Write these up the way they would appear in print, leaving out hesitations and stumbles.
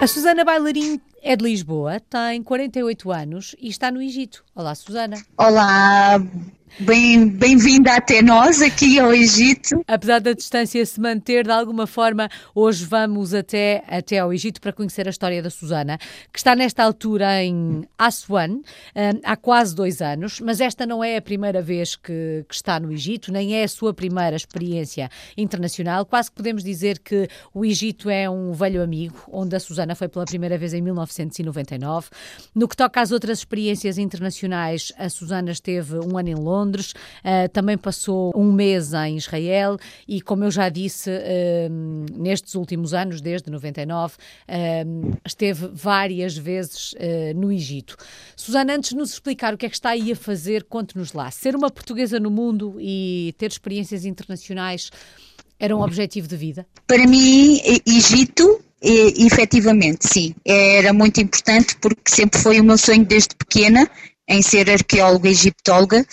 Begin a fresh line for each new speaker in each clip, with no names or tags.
A Susana Bailarim é de Lisboa, tem 48 anos e está no Egito. Olá, Susana.
Olá, bem-vinda até nós aqui ao Egito.
Apesar da distância se manter, de alguma forma, hoje vamos até ao Egito para conhecer a história da Susana, que está nesta altura em Aswan, há quase 2 anos, mas esta não é a primeira vez que está no Egito, nem é a sua primeira experiência internacional. Quase que podemos dizer que o Egito é um velho amigo, onde a Susana foi pela primeira vez em 1999. No que toca às outras experiências internacionais, a Susana esteve 1 ano em Londres, também passou 1 mês em Israel e, como eu já disse, nestes últimos anos, desde 99, esteve várias vezes no Egito. Susana, antes de nos explicar o que é que está aí a fazer, conte-nos lá. Ser uma portuguesa no mundo e ter experiências internacionais era um objetivo de vida?
Para mim, Egito, efetivamente, sim, era muito importante porque sempre foi o meu sonho desde pequena em ser arqueóloga egiptóloga.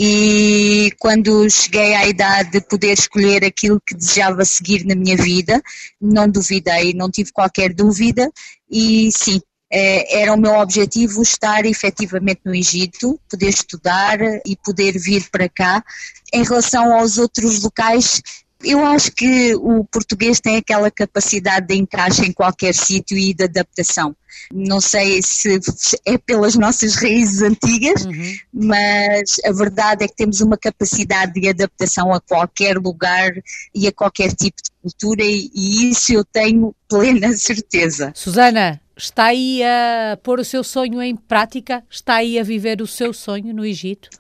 E quando cheguei à idade de poder escolher aquilo que desejava seguir na minha vida, não duvidei, não tive qualquer dúvida e sim, era o meu objetivo estar efetivamente no Egito, poder estudar e poder vir para cá. Em relação aos outros locais, eu acho que o português tem aquela capacidade de encaixe em qualquer sítio e de adaptação. Não sei se é pelas nossas raízes antigas, mas a verdade é que temos uma capacidade de adaptação a qualquer lugar e a qualquer tipo de cultura e isso eu tenho plena certeza.
Susana, está aí a pôr o seu sonho em prática? Está aí a viver o seu sonho no Egito?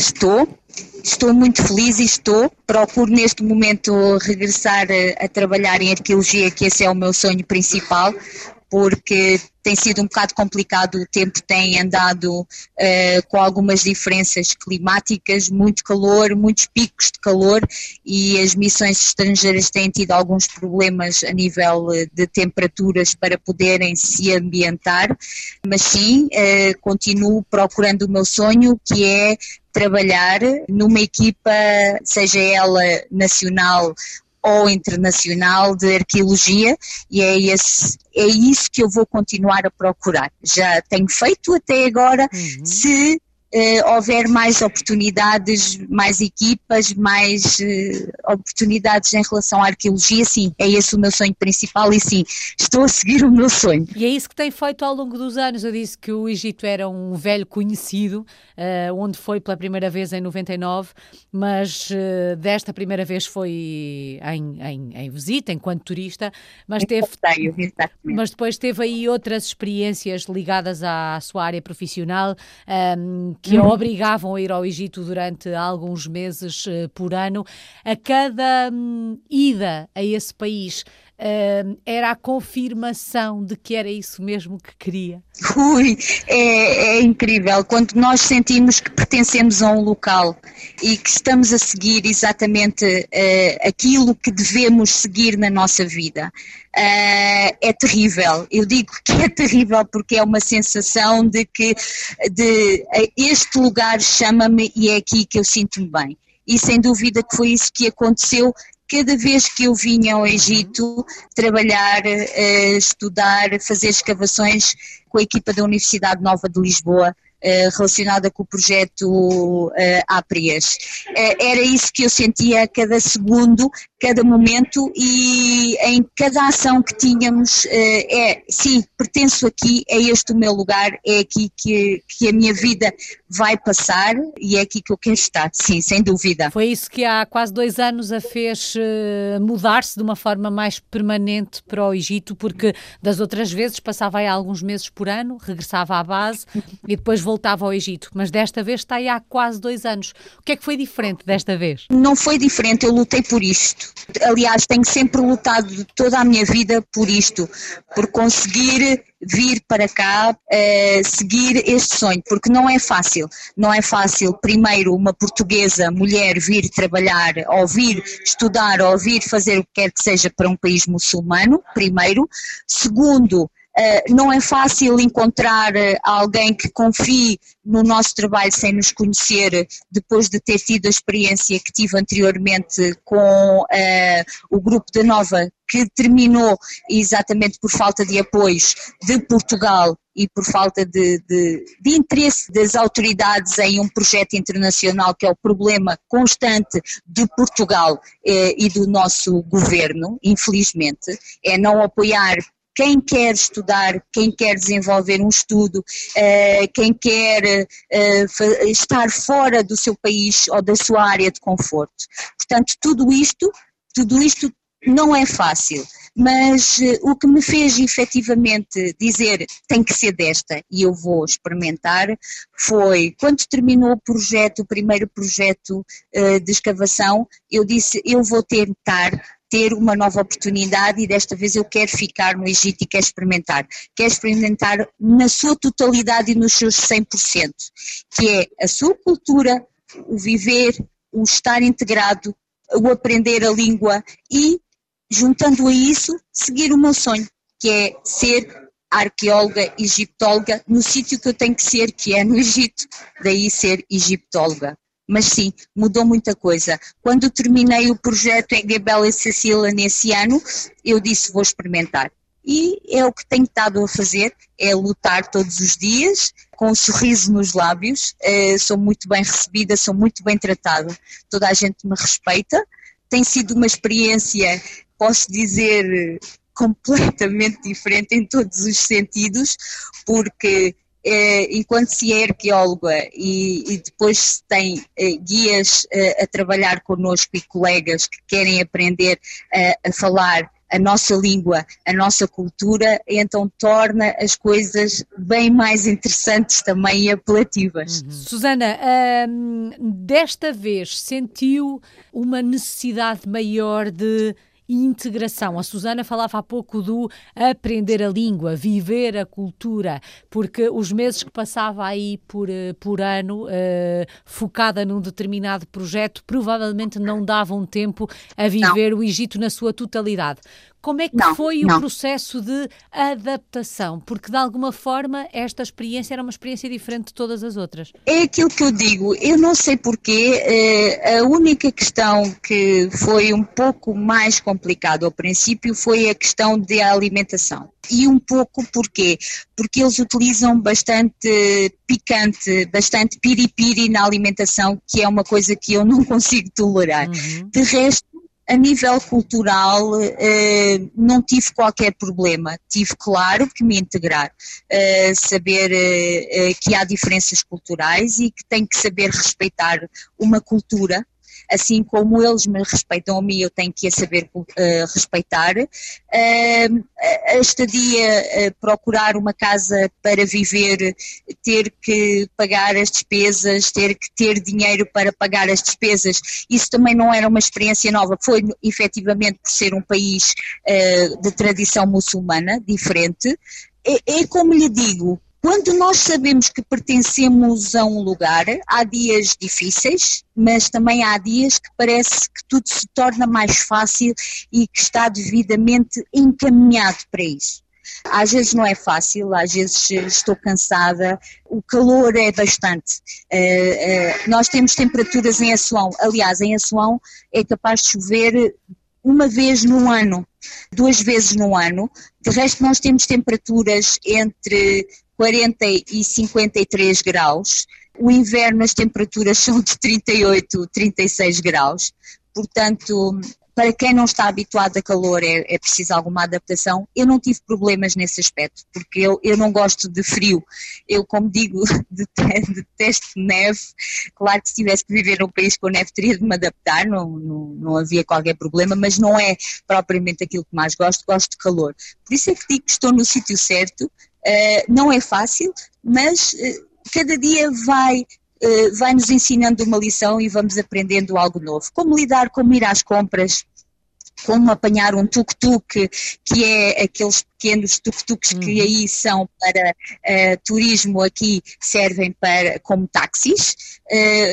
Estou muito feliz e procuro neste momento regressar a trabalhar em arqueologia, que esse é o meu sonho principal, porque tem sido um bocado complicado, o tempo tem andado com algumas diferenças climáticas, muito calor, muitos picos de calor e as missões estrangeiras têm tido alguns problemas a nível de temperaturas para poderem se ambientar, mas sim, continuo procurando o meu sonho, que é trabalhar numa equipa, seja ela nacional ou internacional de arqueologia e é isso que eu vou continuar a procurar. Já tenho feito até agora, se houver mais oportunidades, mais equipas, mais oportunidades em relação à arqueologia, sim, é esse o meu sonho principal e sim, estou a seguir o meu sonho.
E é isso que tem feito ao longo dos anos. Eu disse que o Egito era um velho conhecido, onde foi pela primeira vez em 99, mas desta primeira vez foi em visita, enquanto turista, mas depois teve aí outras experiências ligadas à sua área profissional, que a obrigavam a ir ao Egito durante alguns meses por ano. A cada ida a esse país era a confirmação de que era isso mesmo que queria.
É incrível, quando nós sentimos que pertencemos a um local e que estamos a seguir exatamente aquilo que devemos seguir na nossa vida. É terrível, eu digo que é terrível porque é uma sensação de que este lugar chama-me e é aqui que eu sinto-me bem. E sem dúvida que foi isso que aconteceu cada vez que eu vinha ao Egito trabalhar, estudar, fazer escavações com a equipa da Universidade Nova de Lisboa, relacionada com o projeto Aprias. Era isso que eu sentia a cada segundo, cada momento e em cada ação que tínhamos, sim, pertenço aqui, é este o meu lugar, é aqui que a minha vida vai passar e é aqui que eu quero estar, sim, sem dúvida.
Foi isso que há quase 2 anos a fez mudar-se de uma forma mais permanente para o Egito, porque das outras vezes passava aí alguns meses por ano, regressava à base e depois voltava ao Egito, mas desta vez está aí há quase 2 anos. O que é que foi diferente desta vez?
Não foi diferente, eu lutei por isto. Aliás, tenho sempre lutado toda a minha vida por isto, por conseguir vir para cá, seguir este sonho, porque não é fácil, primeiro uma portuguesa, mulher, vir trabalhar, ou vir estudar, ou vir fazer o que quer que seja para um país muçulmano, primeiro, segundo, Não é fácil encontrar alguém que confie no nosso trabalho sem nos conhecer, depois de ter tido a experiência que tive anteriormente com o grupo da Nova, que terminou exatamente por falta de apoios de Portugal e por falta de interesse das autoridades em um projeto internacional, que é o problema constante de Portugal e do nosso governo, infelizmente, é não apoiar quem quer estudar, quem quer desenvolver um estudo, quem quer estar fora do seu país ou da sua área de conforto. Portanto, tudo isto não é fácil, mas o que me fez efetivamente dizer tem que ser desta e eu vou experimentar foi quando terminou o primeiro projeto de escavação, eu disse eu vou tentar ter uma nova oportunidade e desta vez eu quero ficar no Egito e quero experimentar na sua totalidade e nos seus 100%, que é a sua cultura, o viver, o estar integrado, o aprender a língua e juntando a isso, seguir o meu sonho, que é ser arqueóloga, egiptóloga, no sítio que eu tenho que ser, que é no Egito, daí ser egiptóloga. Mas sim, mudou muita coisa. Quando terminei o projeto em Gebel e Sicília nesse ano, eu disse vou experimentar. E é o que tenho estado a fazer, é lutar todos os dias, com um sorriso nos lábios, sou muito bem recebida, sou muito bem tratada, toda a gente me respeita, tem sido uma experiência, posso dizer, completamente diferente em todos os sentidos, porque enquanto se é arqueóloga e depois se tem guias a trabalhar connosco e colegas que querem aprender a falar a nossa língua, a nossa cultura, então torna as coisas bem mais interessantes também e apelativas.
Susana, desta vez sentiu uma necessidade maior de integração? A Susana falava há pouco do aprender a língua, viver a cultura, porque os meses que passava aí por ano, focada num determinado projeto, provavelmente não davam tempo a viver o Egito na sua totalidade. Como é que foi o processo de adaptação? Porque, de alguma forma, esta experiência era uma experiência diferente de todas as outras.
É aquilo que eu digo, eu não sei porquê, a única questão que foi um pouco mais complicada ao princípio foi a questão da alimentação. E um pouco porquê? Porque eles utilizam bastante picante, bastante piripiri na alimentação, que é uma coisa que eu não consigo tolerar. De resto, a nível cultural não tive qualquer problema, tive claro que me integrar, saber que há diferenças culturais e que tenho que saber respeitar uma cultura, assim como eles me respeitam a mim, eu tenho que a saber respeitar. A estadia, procurar uma casa para viver, ter que pagar as despesas, ter que ter dinheiro para pagar as despesas, isso também não era uma experiência nova, foi efetivamente por ser um país de tradição muçulmana, diferente. É como lhe digo, quando nós sabemos que pertencemos a um lugar, há dias difíceis, mas também há dias que parece que tudo se torna mais fácil e que está devidamente encaminhado para isso. Às vezes não é fácil, às vezes estou cansada, o calor é bastante. Nós temos temperaturas em Assuão, aliás, em Assuão é capaz de chover uma vez no ano, 2 vezes no ano, de resto nós temos temperaturas entre 40 e 53 graus, o inverno as temperaturas são de 38, 36 graus, portanto, para quem não está habituado a calor é preciso alguma adaptação. Eu não tive problemas nesse aspecto, porque eu não gosto de frio, eu como digo, detesto neve, claro que se tivesse que viver num país com neve teria de me adaptar, não havia qualquer problema, mas não é propriamente aquilo que mais gosto de calor, por isso é que digo que estou no sítio certo. Não é fácil, mas cada dia vai nos ensinando uma lição e vamos aprendendo algo novo. Como lidar, como ir às compras, como apanhar um tuk-tuk, que é aqueles pequenos tuk-tuks que aí são para turismo, aqui servem como táxis.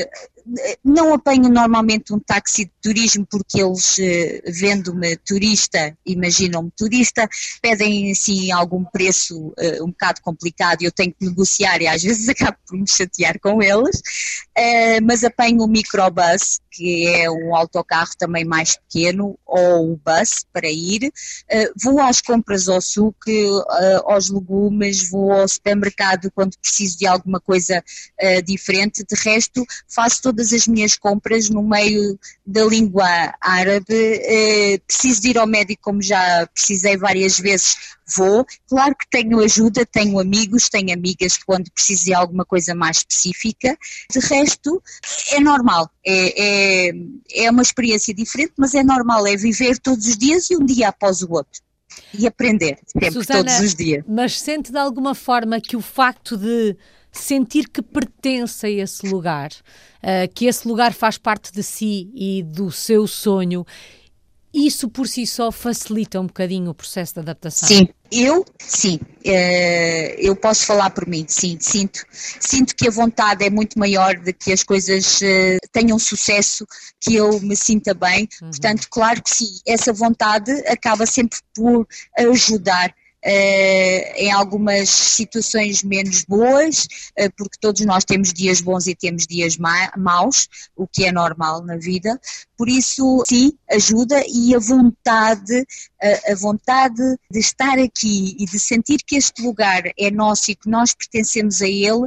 Não apanho normalmente um táxi de turismo porque eles, vendo-me turista, imaginam-me turista, pedem assim algum preço um bocado complicado e eu tenho que negociar e às vezes acabo por me chatear com eles, mas apanho o microbus, que é um autocarro também mais pequeno, ou o bus para ir, vou às compras ao suco, aos legumes, vou ao supermercado quando preciso de alguma coisa diferente, de resto faço todas as minhas compras no meio da língua árabe, preciso de ir ao médico como já precisei várias vezes, vou, claro que tenho ajuda, tenho amigos, tenho amigas quando preciso de alguma coisa mais específica, de resto é normal, é uma experiência diferente, mas é normal, é viver todos os dias e um dia após o outro. E aprender, sempre,
Susana,
todos os dias.
Mas sente de alguma forma que o facto de sentir que pertence a esse lugar, que esse lugar faz parte de si e do seu sonho, isso por si só facilita um bocadinho o processo de adaptação?
Sim, eu posso falar por mim, sim, sinto que a vontade é muito maior de que as coisas tenham sucesso, que eu me sinta bem, portanto, claro que sim, essa vontade acaba sempre por ajudar em algumas situações menos boas, porque todos nós temos dias bons e temos dias maus, o que é normal na vida, por isso sim, ajuda, e a vontade de estar aqui e de sentir que este lugar é nosso e que nós pertencemos a ele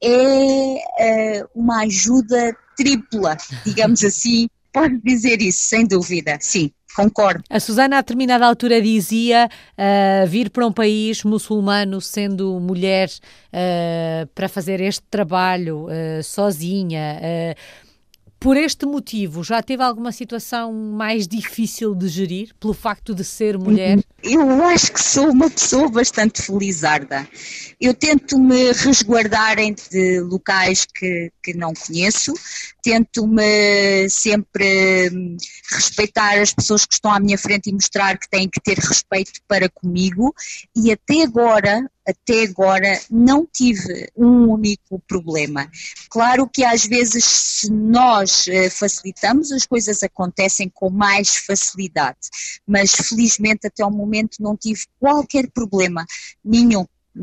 é uma ajuda tripla, digamos assim, pode dizer isso, sem dúvida, sim. Concordo.
A Susana, a determinada altura, dizia vir para um país muçulmano, sendo mulher, para fazer este trabalho sozinha. Por este motivo, já teve alguma situação mais difícil de gerir, pelo facto de ser mulher?
Eu acho que sou uma pessoa bastante felizarda. Eu tento me resguardar de locais que não conheço, tento-me sempre respeitar as pessoas que estão à minha frente e mostrar que têm que ter respeito para comigo, e até agora não tive um único problema. Claro que às vezes, se nós facilitamos, as coisas acontecem com mais facilidade, mas felizmente até o momento não tive qualquer problema, nenhum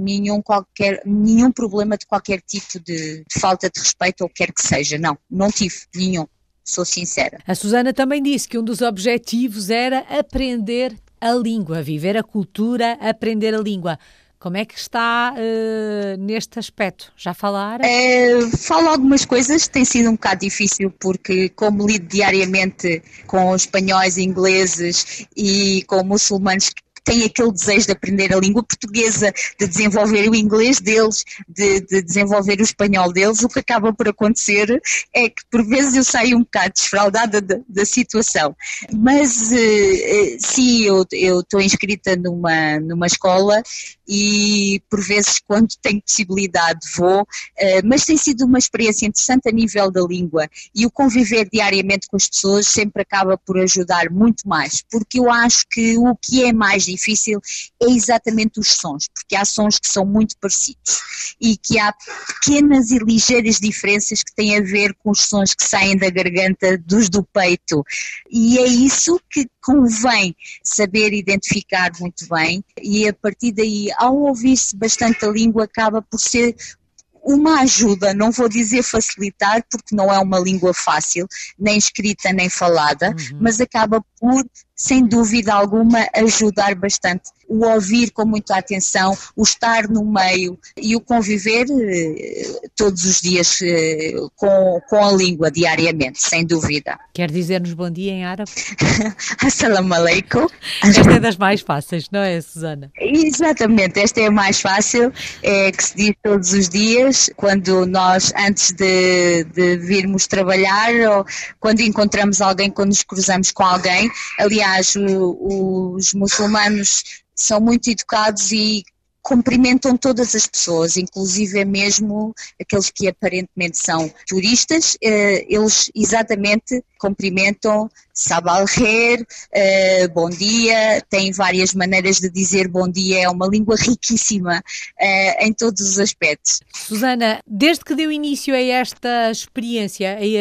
problema de qualquer tipo de falta de respeito ou quer que seja, não tive nenhum, sou sincera.
A Susana também disse que um dos objetivos era aprender a língua, viver a cultura, aprender a língua. Como é que está neste aspecto? Já falaram?
Falo algumas coisas, tem sido um bocado difícil porque como lido diariamente com espanhóis, ingleses e com muçulmanos que têm aquele desejo de aprender a língua portuguesa, de desenvolver o inglês deles, de desenvolver o espanhol deles, o que acaba por acontecer é que por vezes eu saio um bocado desfraldada da situação. Mas sim, eu estou inscrita numa escola e por vezes quando tenho possibilidade vou, mas tem sido uma experiência interessante a nível da língua, e o conviver diariamente com as pessoas sempre acaba por ajudar muito mais, porque eu acho que o que é mais difícil é exatamente os sons, porque há sons que são muito parecidos e que há pequenas e ligeiras diferenças que têm a ver com os sons que saem da garganta dos do peito, e é isso que convém saber identificar muito bem, e a partir daí, ao ouvir-se bastante a língua, acaba por ser uma ajuda, não vou dizer facilitar, porque não é uma língua fácil, nem escrita nem falada, mas acaba por, sem dúvida alguma, ajudar bastante. O ouvir com muita atenção, o estar no meio e o conviver todos os dias com a língua diariamente, sem dúvida.
Quer dizer-nos bom dia em árabe?
Assalamu alaikum.
Esta é das mais fáceis, não é, Susana?
Exatamente, esta é a mais fácil, que se diz todos os dias, quando nós, antes de virmos trabalhar, ou quando encontramos alguém, quando nos cruzamos com alguém. Aliás, os muçulmanos são muito educados e cumprimentam todas as pessoas, inclusive mesmo aqueles que aparentemente são turistas, eles exatamente cumprimentam Sabah al-Khair, bom dia, têm várias maneiras de dizer bom dia, é uma língua riquíssima em todos os aspectos.
Susana, desde que deu início a esta experiência, a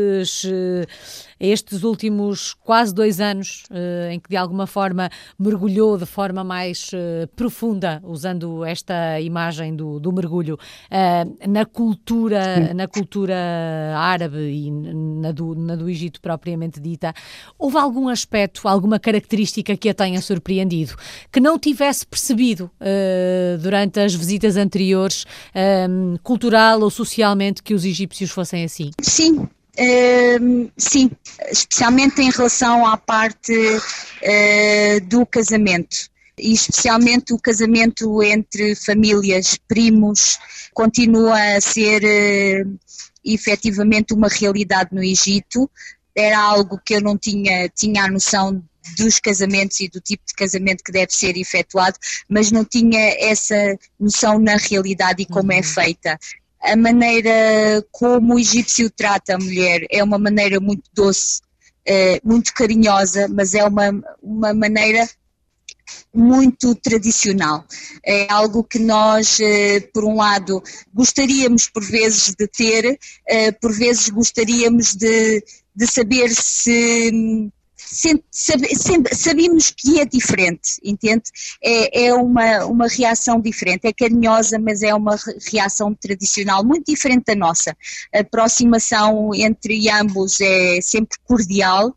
estes últimos quase 2 anos, em que de alguma forma mergulhou de forma mais profunda, usando esta imagem do mergulho, na cultura árabe e na do Egito propriamente dita, houve algum aspecto, alguma característica que a tenha surpreendido, que não tivesse percebido durante as visitas anteriores, cultural ou socialmente, que os egípcios fossem assim?
Sim. Sim, especialmente em relação à parte do casamento, e especialmente o casamento entre famílias, primos, continua a ser efetivamente uma realidade no Egito. Era algo que eu não tinha a noção dos casamentos e do tipo de casamento que deve ser efetuado, mas não tinha essa noção na realidade e como é feita. A maneira como o egípcio trata a mulher é uma maneira muito doce, muito carinhosa, mas é uma maneira muito tradicional. É algo que nós, por um lado, gostaríamos por vezes de ter, por vezes gostaríamos de saber se... Sabemos que é diferente, entende? É uma reação diferente, é carinhosa, mas é uma reação tradicional, muito diferente da nossa. A aproximação entre ambos é sempre cordial,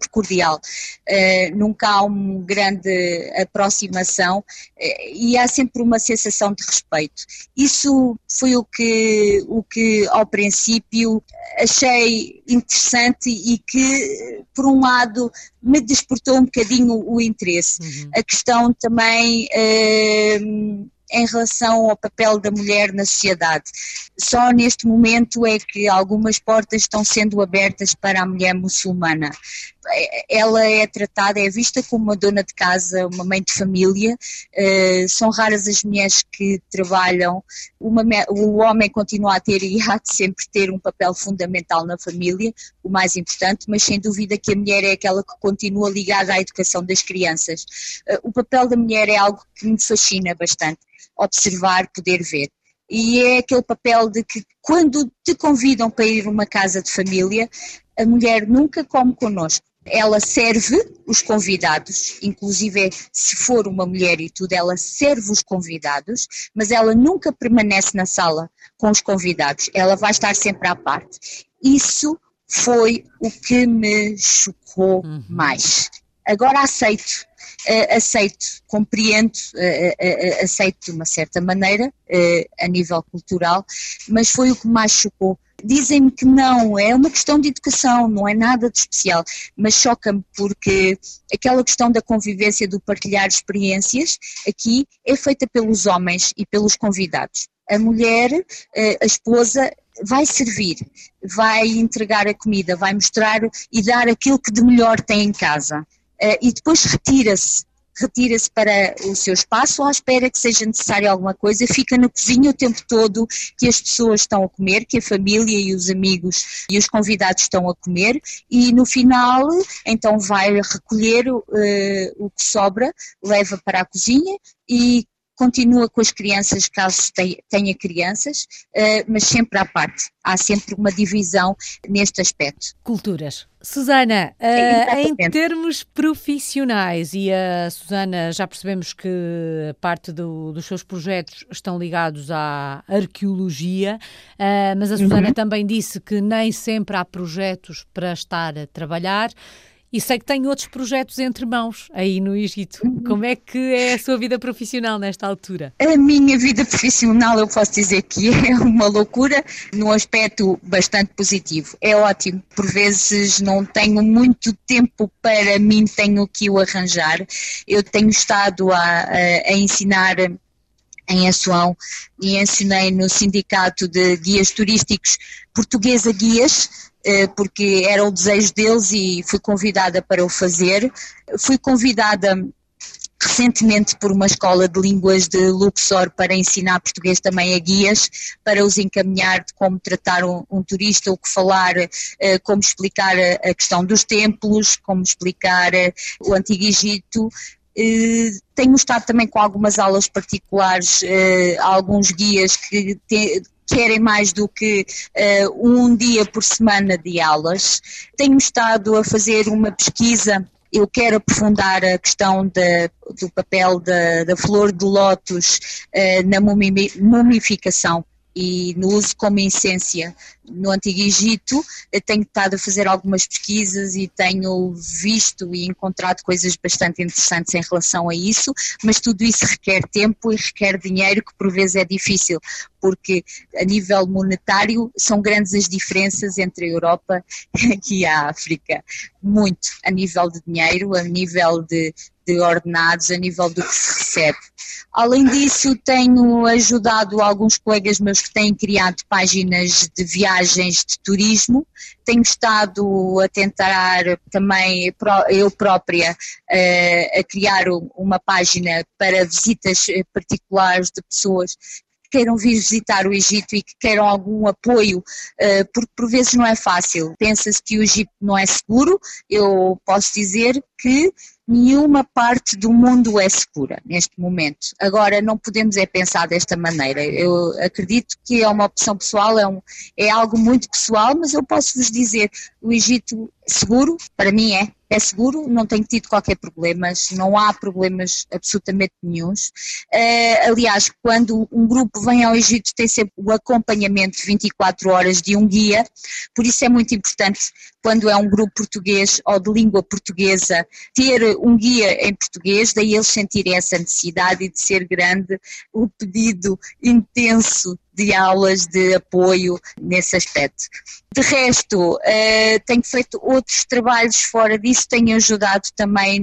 nunca há uma grande aproximação e há sempre uma sensação de respeito. Isso foi o que ao princípio achei interessante e que, por um lado, me despertou um bocadinho o interesse. A questão também em relação ao papel da mulher na sociedade. Só neste momento é que algumas portas estão sendo abertas para a mulher muçulmana. Ela é tratada, é vista como uma dona de casa, uma mãe de família, são raras as mulheres que trabalham, o homem continua a ter e há de sempre ter um papel fundamental na família, o mais importante, mas sem dúvida que a mulher é aquela que continua ligada à educação das crianças. O papel da mulher é algo que me fascina bastante, observar, poder ver. E é aquele papel de que quando te convidam para ir a uma casa de família, a mulher nunca come connosco. Ela serve os convidados, inclusive se for uma mulher e tudo, ela serve os convidados, mas ela nunca permanece na sala com os convidados, ela vai estar sempre à parte. Isso foi o que me chocou mais. Agora aceito, compreendo, aceito de uma certa maneira, a nível cultural, mas foi o que mais chocou. Dizem-me que não, é uma questão de educação, não é nada de especial, mas choca-me porque aquela questão da convivência, do partilhar experiências, aqui é feita pelos homens e pelos convidados. A mulher, a esposa, vai servir, vai entregar a comida, vai mostrar e dar aquilo que de melhor tem em casa. E depois retira-se para o seu espaço, à espera que seja necessário alguma coisa, fica na cozinha o tempo todo que as pessoas estão a comer, que a família e os amigos e os convidados estão a comer, e no final então vai recolher o que sobra, leva para a cozinha e continua com as crianças, caso tenha crianças, mas sempre à parte. Há sempre uma divisão neste aspecto.
Culturas. Susana, em termos profissionais, e a Susana, já percebemos que parte dos seus projetos estão ligados à arqueologia, mas a Susana também disse que nem sempre há projetos para estar a trabalhar. E sei que tem outros projetos entre mãos aí no Egito. Como é que é a sua vida profissional nesta altura?
A minha vida profissional, eu posso dizer que é uma loucura, num aspecto bastante positivo. É ótimo, por vezes não tenho muito tempo para mim, tenho que o arranjar. Eu tenho estado a ensinar em Assuão e ensinei no Sindicato de Guias Turísticos Portuguesa Guias, porque era o desejo deles e fui convidada para o fazer. Fui convidada recentemente por uma escola de línguas de Luxor para ensinar português também a guias, para os encaminhar de como tratar um turista, o que falar, como explicar a questão dos templos, como explicar o Antigo Egito. Tenho estado também com algumas aulas particulares, alguns guias que querem mais do que um dia por semana de aulas. Tenho estado a fazer uma pesquisa. Eu quero aprofundar a questão do papel da flor de lótus na mumificação e no uso como essência no Antigo Egito. Eu tenho estado a fazer algumas pesquisas e tenho visto e encontrado coisas bastante interessantes em relação a isso, mas tudo isso requer tempo e requer dinheiro, que por vezes é difícil, porque a nível monetário são grandes as diferenças entre a Europa e a África, muito, a nível de dinheiro, a nível de ordenados, a nível do que se recebe. Além disso, tenho ajudado alguns colegas meus que têm criado páginas de viagens de turismo. Tenho estado a tentar também, eu própria, a criar uma página para visitas particulares de pessoas que queiram vir visitar o Egito e que queiram algum apoio, porque por vezes não é fácil. Pensa-se que o Egito não é seguro. Eu posso dizer que nenhuma parte do mundo é segura neste momento. Agora, não podemos pensar desta maneira. Eu acredito que é uma opção pessoal, é algo muito pessoal, mas eu posso vos dizer, o Egito seguro, para mim é seguro, não tenho tido qualquer problema, não há problemas absolutamente nenhuns. Aliás, quando um grupo vem ao Egito tem sempre o acompanhamento de 24 horas de um guia, por isso é muito importante, quando é um grupo português ou de língua portuguesa, ter um guia em português, daí eles sentirem essa necessidade e de ser grande o pedido intenso de aulas de apoio nesse aspecto. De resto, tenho feito outros trabalhos fora disso, tenho ajudado também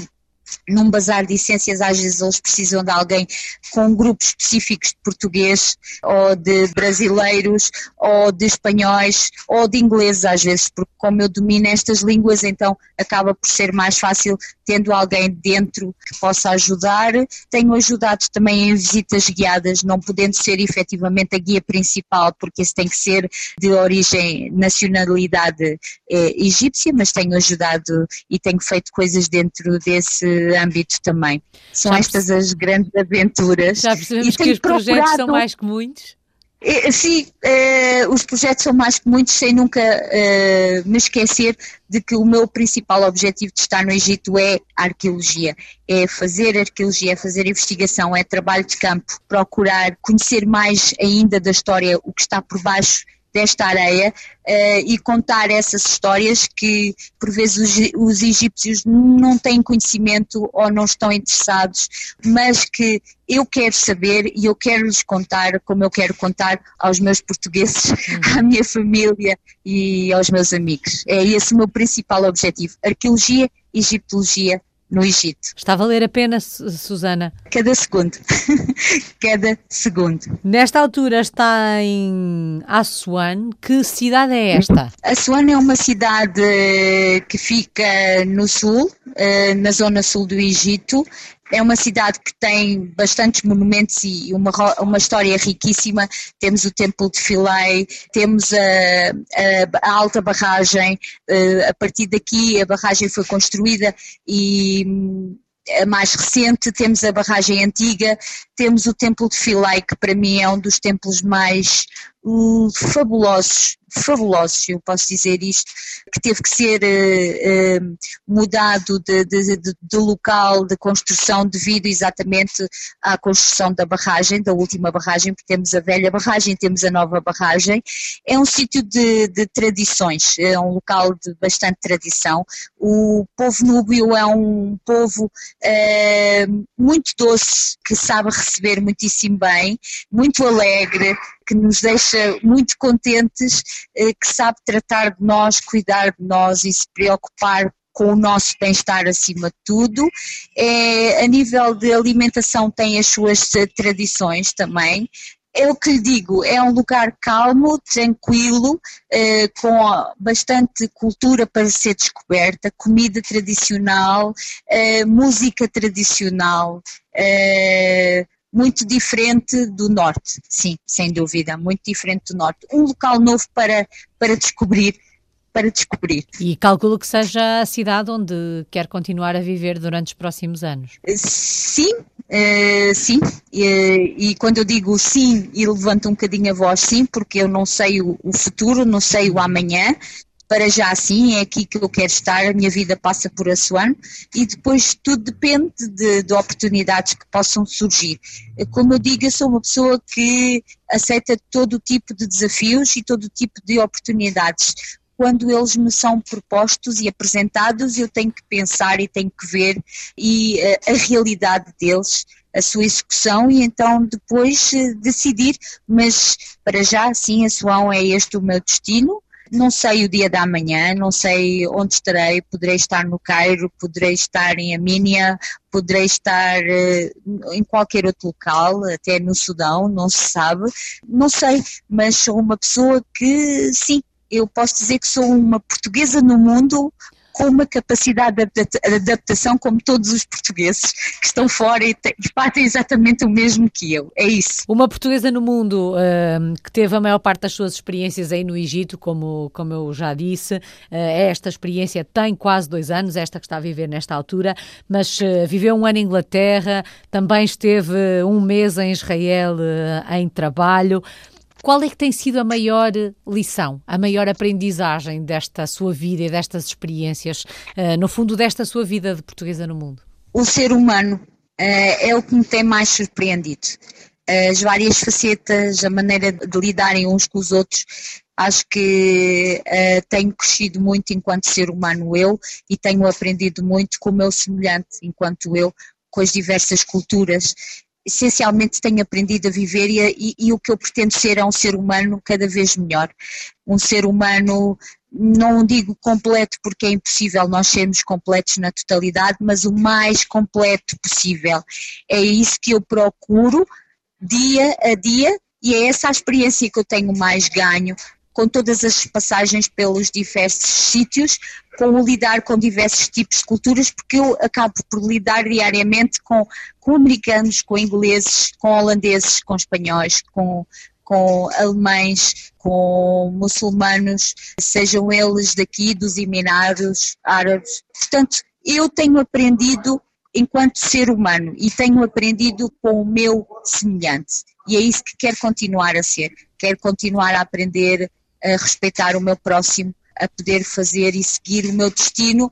num bazar de essências. Às vezes eles precisam de alguém com grupos específicos de português, ou de brasileiros, ou de espanhóis, ou de ingleses às vezes, porque como eu domino estas línguas, então acaba por ser mais fácil tendo alguém dentro que possa ajudar. Tenho ajudado também em visitas guiadas, não podendo ser efetivamente a guia principal, porque isso tem que ser de origem, nacionalidade egípcia, mas tenho ajudado e tenho feito coisas dentro desse âmbito também. São estas as grandes aventuras.
Já percebemos que os projetos são mais que muitos?
Sim, os projetos são mais que muitos, sem nunca me esquecer de que o meu principal objetivo de estar no Egito é a arqueologia, é fazer arqueologia, é fazer investigação, é trabalho de campo, procurar conhecer mais ainda da história, o que está por baixo desta areia, e contar essas histórias que por vezes os egípcios não têm conhecimento ou não estão interessados, mas que eu quero saber e eu quero lhes contar, como eu quero contar aos meus portugueses, à minha família e aos meus amigos. É esse o meu principal objetivo: arqueologia e egiptologia no Egito.
Está a valer a pena, Susana?
Cada segundo. Cada segundo.
Nesta altura está em Assuan. Que cidade é esta?
Assuan é uma cidade que fica no sul, na zona sul do Egito. É uma cidade que tem bastantes monumentos e uma história riquíssima. Temos o Templo de Philae, temos a alta barragem. A partir daqui a barragem foi construída e a mais recente, temos a barragem antiga, temos o Templo de Philae, que para mim é um dos templos mais fabulosos, eu posso dizer isto, que teve que ser mudado de local de construção devido exatamente à construção da barragem, da última barragem, porque temos a velha barragem, temos a nova barragem. É um sítio de tradições, é um local de bastante tradição. O povo núbio é um povo muito doce, que sabe receber muitíssimo bem, muito alegre, que nos deixa muito contentes, que sabe tratar de nós, cuidar de nós e se preocupar com o nosso bem-estar acima de tudo. A nível de alimentação tem as suas tradições também. É o que lhe digo, é um lugar calmo, tranquilo, com bastante cultura para ser descoberta, comida tradicional, música tradicional, muito diferente do norte, sim, sem dúvida, muito diferente do norte. Um local novo para descobrir.
E calculo que seja a cidade onde quer continuar a viver durante os próximos anos.
Sim, sim, e quando eu digo sim e levanto um bocadinho a voz, sim, porque eu não sei o futuro, não sei o amanhã, para já sim, é aqui que eu quero estar, a minha vida passa por Assoano e depois tudo depende de oportunidades que possam surgir. Como eu digo, eu sou uma pessoa que aceita todo o tipo de desafios e todo o tipo de oportunidades. Quando eles me são propostos e apresentados, eu tenho que pensar e tenho que ver e a realidade deles, a sua execução e então depois decidir, mas para já sim, Assoão é este o meu destino. Não sei o dia da manhã, não sei onde estarei, poderei estar no Cairo, poderei estar em Amínia, poderei estar em qualquer outro local, até no Sudão, não se sabe, não sei, mas sou uma pessoa que sim, eu posso dizer que sou uma portuguesa no mundo com uma capacidade de adaptação como todos os portugueses que estão fora e fazem exatamente o mesmo que eu, é isso.
Uma portuguesa no mundo que teve a maior parte das suas experiências aí no Egito, como eu já disse, esta experiência tem quase 2 anos, esta que está a viver nesta altura, mas viveu 1 ano em Inglaterra, também esteve 1 mês em Israel em trabalho. Qual é que tem sido a maior lição, a maior aprendizagem desta sua vida e destas experiências, no fundo desta sua vida de portuguesa no mundo?
O ser humano é o que me tem mais surpreendido. As várias facetas, a maneira de lidarem uns com os outros, acho que tenho crescido muito enquanto ser humano eu e tenho aprendido muito com o meu semelhante enquanto eu, com as diversas culturas. Essencialmente tenho aprendido a viver e o que eu pretendo ser é um ser humano cada vez melhor. Um ser humano, não digo completo porque é impossível nós sermos completos na totalidade, mas o mais completo possível. É isso que eu procuro dia a dia e é essa a experiência que eu tenho mais ganho com todas as passagens pelos diversos sítios, com o lidar com diversos tipos de culturas, porque eu acabo por lidar diariamente com americanos, com ingleses, com holandeses, com espanhóis, com alemães, com muçulmanos, sejam eles daqui dos Emirados Árabes. Portanto, eu tenho aprendido enquanto ser humano e tenho aprendido com o meu semelhante e é isso que quero continuar a ser, quero continuar a aprender a respeitar o meu próximo, a poder fazer e seguir o meu destino,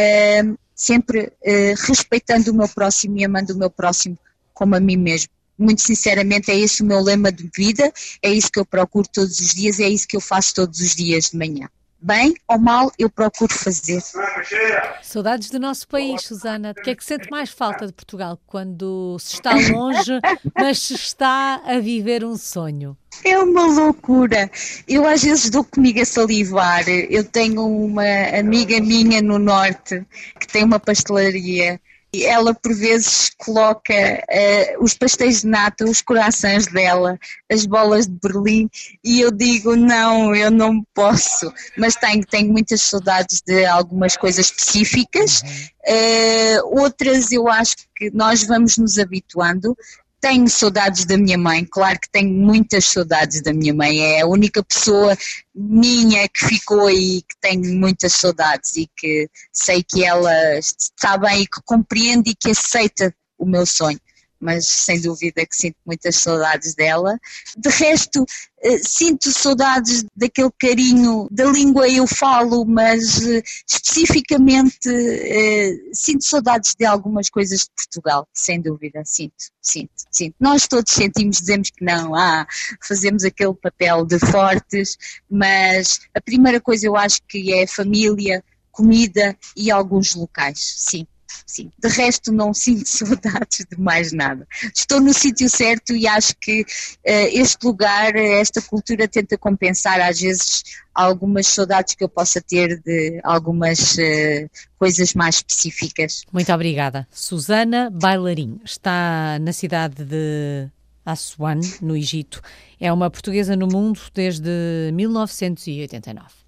sempre respeitando o meu próximo e amando o meu próximo como a mim mesmo. Muito sinceramente é esse o meu lema de vida, é isso que eu procuro todos os dias, é isso que eu faço todos os dias de manhã. Bem ou mal, eu procuro fazer.
Saudades do nosso país, Susana. De que é que sente mais falta de Portugal quando se está longe, mas se está a viver um sonho?
É uma loucura. Eu às vezes dou comigo a salivar. Eu tenho uma amiga minha no norte que tem uma pastelaria. E ela por vezes coloca os pastéis de nata, os corações dela, as bolas de Berlim e eu digo não, eu não posso, mas tenho muitas saudades de algumas coisas específicas, outras eu acho que nós vamos nos habituando. Tenho saudades da minha mãe, claro que tenho muitas saudades da minha mãe, é a única pessoa minha que ficou aí que tenho muitas saudades e que sei que ela está bem e que compreende e que aceita o meu sonho, mas sem dúvida que sinto muitas saudades dela. De resto, sinto saudades daquele carinho da língua eu falo, mas especificamente sinto saudades de algumas coisas de Portugal, sem dúvida, sinto. Nós todos sentimos, dizemos que não, fazemos aquele papel de fortes, mas a primeira coisa eu acho que é família, comida e alguns locais, sim. De resto não sinto saudades de mais nada. Estou no sítio certo e acho que este lugar, esta cultura tenta compensar às vezes algumas saudades que eu possa ter de algumas coisas mais específicas.
Muito obrigada. Susana Bailarim está na cidade de Aswan, no Egito. É uma portuguesa no mundo desde 1989.